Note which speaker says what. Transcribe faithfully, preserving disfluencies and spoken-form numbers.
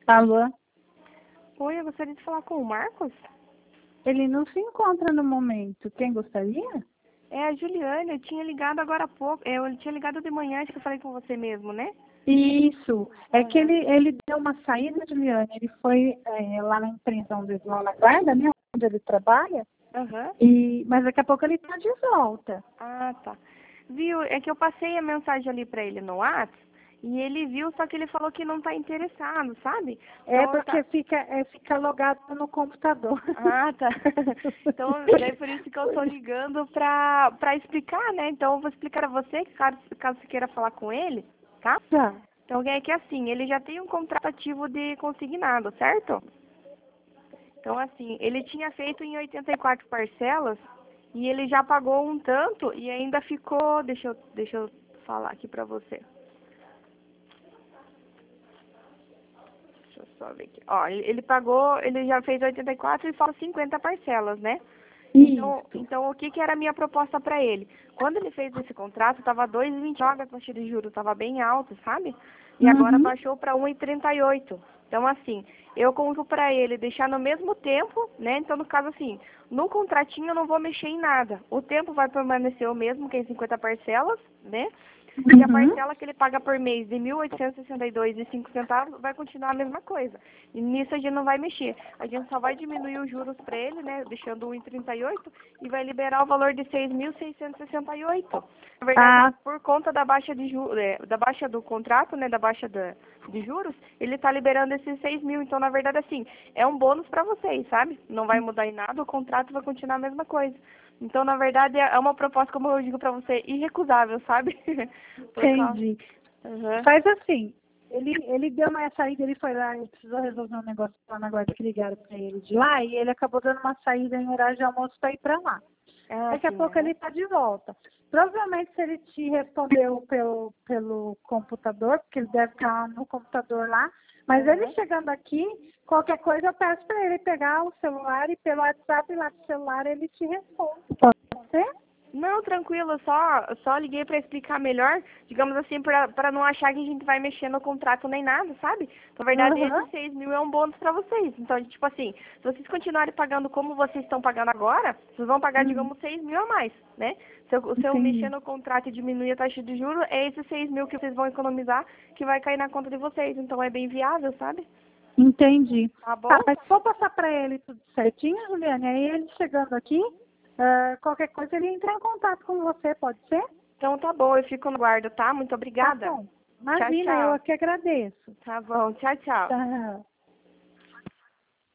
Speaker 1: Alô?
Speaker 2: Oi, eu gostaria de falar com o Marcos.
Speaker 1: Ele não se encontra no momento. Quem gostaria?
Speaker 2: É a Juliane, eu tinha ligado agora há pouco. Eu tinha ligado de manhã, acho que eu falei com você mesmo, né?
Speaker 1: Isso. É que
Speaker 2: Aham.
Speaker 1: ele, ele deu uma saída, Juliane. Ele foi é, lá na empresa onde ele lá na guarda, né? Onde ele trabalha.
Speaker 2: Aham.
Speaker 1: E, mas daqui a pouco ele está de volta.
Speaker 2: Ah, tá. Viu? É que eu passei a mensagem ali pra ele no WhatsApp e ele viu, só que ele falou que não tá interessado, sabe?
Speaker 1: É
Speaker 2: Então eu tá.
Speaker 1: porque fica, é, fica logado no computador.
Speaker 2: Ah, tá. Então, daí por isso que eu tô ligando pra, pra explicar, né? Então eu vou explicar a você, caso, caso você queira falar com ele, tá?
Speaker 1: Tá.
Speaker 2: Então é que assim, ele já tem um contrato ativo de consignado, certo? Então, assim, ele tinha feito em oitenta e quatro parcelas e ele já pagou um tanto e ainda ficou. Deixa eu, deixa eu falar aqui pra você. Deixa eu só ver aqui. Ó, ele, ele pagou, ele já fez oitenta e quatro e falta cinquenta parcelas, né? Então,
Speaker 1: Isso.
Speaker 2: então o que, que era a minha proposta para ele? Quando ele fez esse contrato, estava dois vírgula vinte e nove a taxa de juros, estava bem alta, sabe? E agora
Speaker 1: Uhum.
Speaker 2: baixou para um vírgula trinta e oito. Então, assim, eu conto para ele deixar no mesmo tempo, né? Então, no caso, assim, no contratinho eu não vou mexer em nada. O tempo vai permanecer o mesmo, que é em cinquenta parcelas, né? E a
Speaker 1: Uhum.
Speaker 2: parcela que ele paga por mês de mil oitocentos e sessenta e dois reais e cinco centavos vai continuar a mesma coisa. E nisso a gente não vai mexer. A gente só vai diminuir os juros para ele, né, deixando um vírgula trinta e oito e vai liberar o valor de seis mil seiscentos e sessenta e oito. Na verdade,
Speaker 1: Ah,
Speaker 2: por conta da baixa de ju é, da baixa do contrato, né, da baixa da, de juros, ele está liberando esses seis mil. Então, na verdade, assim, é um bônus para vocês, sabe? Não vai mudar em nada, o contrato vai continuar a mesma coisa. Então, na verdade, é uma proposta, como eu digo para você, irrecusável, sabe? Por causa.
Speaker 1: entendi.
Speaker 2: Uhum.
Speaker 1: Faz assim, ele, ele deu uma saída, ele foi lá, ele precisou resolver um negócio lá na guarda que ligaram para ele de lá, e ele acabou dando uma saída em horário de almoço para ir para lá.
Speaker 2: Ah,
Speaker 1: Daqui a
Speaker 2: sim,
Speaker 1: pouco
Speaker 2: aham.
Speaker 1: ele está de volta. Provavelmente se ele te respondeu pelo, pelo computador, porque ele deve estar no computador lá, mas ele
Speaker 2: Aham.
Speaker 1: chegando aqui, qualquer coisa eu peço para ele pegar o celular e pelo WhatsApp lá do celular ele te responde. Pode ser?
Speaker 2: Não, tranquilo, eu só, eu só liguei para explicar melhor, digamos assim, para não achar que a gente vai mexer no contrato nem nada, sabe? Na verdade,
Speaker 1: Aham,
Speaker 2: esses seis mil é um bônus para vocês. Então, tipo assim, se vocês continuarem pagando como vocês estão pagando agora, vocês vão pagar,
Speaker 1: hum,
Speaker 2: digamos, seis mil a mais, né? Se eu, se eu mexer
Speaker 1: entendi.
Speaker 2: no contrato e diminuir a taxa de juros, é esses seis mil que vocês vão economizar que vai cair na conta de vocês. Então, é bem viável, sabe?
Speaker 1: Entendi.
Speaker 2: Tá
Speaker 1: Tá,
Speaker 2: bom?
Speaker 1: mas vou passar para ele tudo certinho, Juliane. Aí ele chegando aqui, ah, qualquer coisa ele entra em contato com você, pode ser?
Speaker 2: Então tá bom, eu fico no guardo, tá? Muito
Speaker 1: Tá
Speaker 2: obrigada.
Speaker 1: bom.
Speaker 2: Tchau,
Speaker 1: Imagina, eu
Speaker 2: tchau.
Speaker 1: aqui agradeço.
Speaker 2: Tá bom, tchau, tchau.
Speaker 1: Tá.